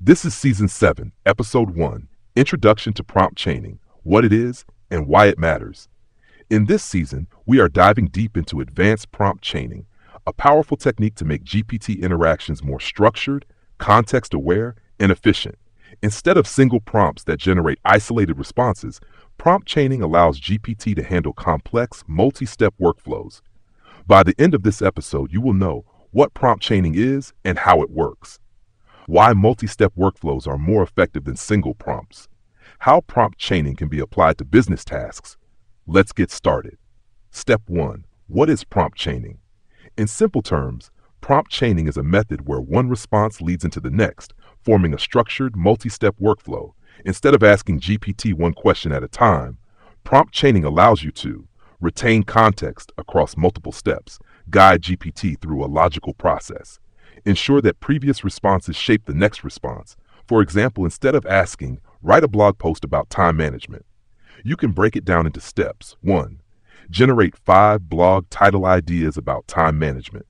This is Season 7, Episode 1, Introduction to Prompt Chaining, What It Is, and Why It Matters. In this season, we are diving deep into advanced prompt chaining, a powerful technique to make GPT interactions more structured, context-aware, and efficient. Instead of single prompts that generate isolated responses, prompt chaining allows GPT to handle complex, multi-step workflows. By the end of this episode, you will know what prompt chaining is and how it works, why multi-step workflows are more effective than single prompts, how prompt chaining can be applied to business tasks. Let's get started. Step 1. What is prompt chaining? In simple terms, prompt chaining is a method where one response leads into the next, forming a structured, multi-step workflow. Instead of asking GPT one question at a time, prompt chaining allows you to retain context across multiple steps, guide GPT through a logical process, ensure that previous responses shape the next response. For example, instead of asking, write a blog post about time management, you can break it down into steps. 1. Generate 5 blog title ideas about time management.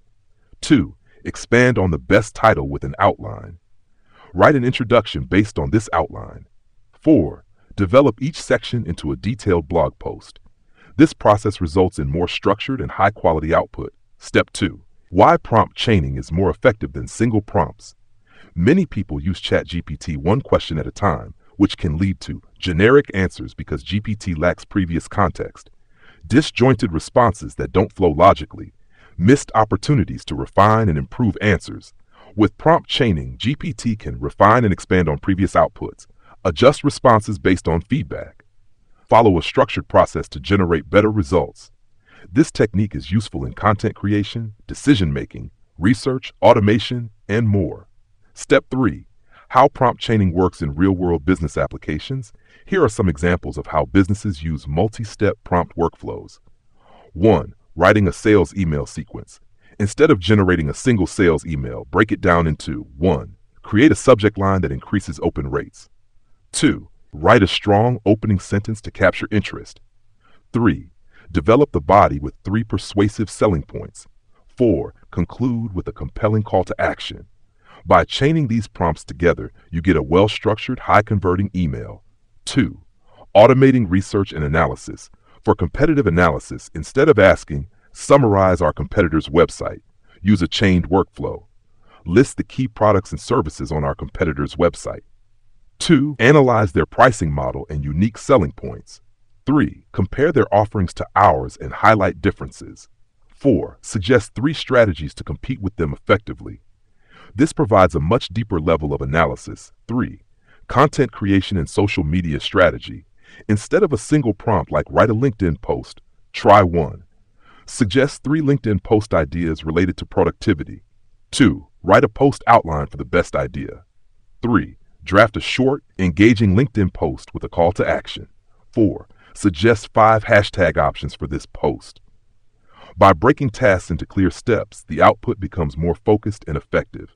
2. Expand on the best title with an outline. Write an introduction based on this outline. 4. Develop each section into a detailed blog post. This process results in more structured and high-quality output. Step 2. Why prompt chaining is more effective than single prompts. Many people use ChatGPT one question at a time, which can lead to generic answers because GPT lacks previous context, disjointed responses that don't flow logically, missed opportunities to refine and improve answers. With prompt chaining, GPT can refine and expand on previous outputs, adjust responses based on feedback, follow a structured process to generate better results. This technique is useful in content creation, decision-making, research, automation, and more. Step 3. How prompt chaining works in real-world business applications. Here are some examples of how businesses use multi-step prompt workflows. 1. Writing a sales email sequence. Instead of generating a single sales email, break it down into 1. Create a subject line that increases open rates. 2. Write a strong opening sentence to capture interest. 3. Develop the body with 3 persuasive selling points. 4. Conclude with a compelling call to action. By chaining these prompts together, you get a well-structured, high-converting email. 2. Automating research and analysis. For competitive analysis, instead of asking, summarize our competitor's website, use a chained workflow. List the key products and services on our competitor's website. 2. Analyze their pricing model and unique selling points. 3. Compare their offerings to ours and highlight differences. 4. Suggest 3 strategies to compete with them effectively. This provides a much deeper level of analysis. 3. Content creation and social media strategy. Instead of a single prompt like write a LinkedIn post, try 1. Suggest 3 LinkedIn post ideas related to productivity. 2. Write a post outline for the best idea. 3. Draft a short, engaging LinkedIn post with a call to action. 4. Suggest 5 hashtag options for this post. By breaking tasks into clear steps, the output becomes more focused and effective.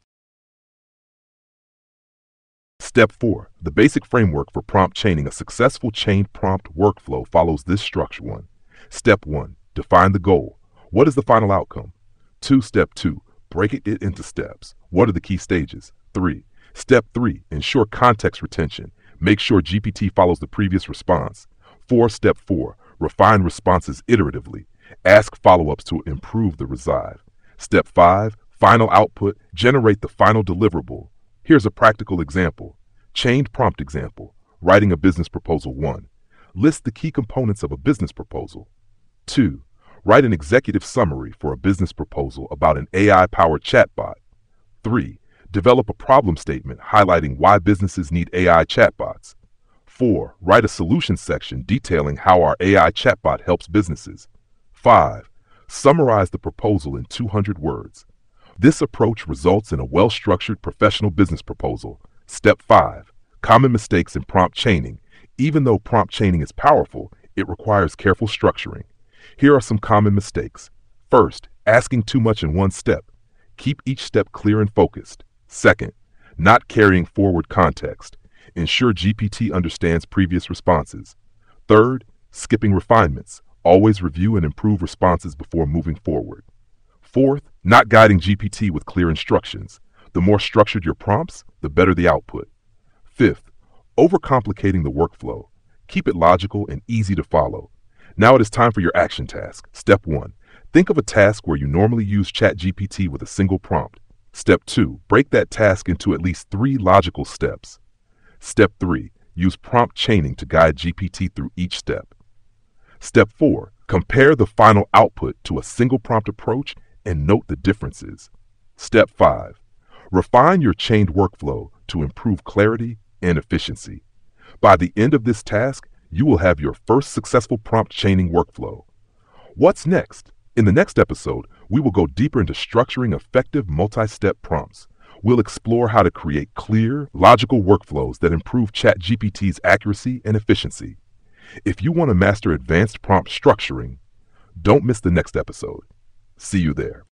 Step 4. The basic framework for prompt chaining. A successful chained prompt workflow follows this structure. 1. Step 1. Define the goal. What is the final outcome? 2. Step 2. Break it into steps. What are the key stages? 3. Step 3. Ensure context retention. Make sure GPT follows the previous response. 4. Step 4. Refine responses iteratively. Ask follow-ups to improve the result. Step 5. Final output. Generate the final deliverable. Here's a practical example. Chained prompt example. Writing a business proposal. 1. List the key components of a business proposal. 2. Write an executive summary for a business proposal about an AI-powered chatbot. 3. Develop a problem statement highlighting why businesses need AI chatbots. 4. Write a solution section detailing how our AI chatbot helps businesses. 5. Summarize the proposal in 200 words. This approach results in a well-structured professional business proposal. Step 5. Common mistakes in prompt chaining. Even though prompt chaining is powerful, it requires careful structuring. Here are some common mistakes. First, asking too much in one step. Keep each step clear and focused. Second, not carrying forward context. Ensure GPT understands previous responses. Third, skipping refinements. Always review and improve responses before moving forward. Fourth, not guiding GPT with clear instructions. The more structured your prompts, the better the output. Fifth, overcomplicating the workflow. Keep it logical and easy to follow. Now it is time for your action task. Step 1. Think of a task where you normally use ChatGPT with a single prompt. Step 2. Break that task into at least 3 logical steps. Step 3. Use prompt chaining to guide GPT through each step. Step 4. Compare the final output to a single prompt approach and note the differences. Step 5. Refine your chained workflow to improve clarity and efficiency. By the end of this task, you will have your first successful prompt chaining workflow. What's next? In the next episode, we will go deeper into structuring effective multi-step prompts. We'll explore how to create clear, logical workflows that improve ChatGPT's accuracy and efficiency. If you want to master advanced prompt structuring, don't miss the next episode. See you there.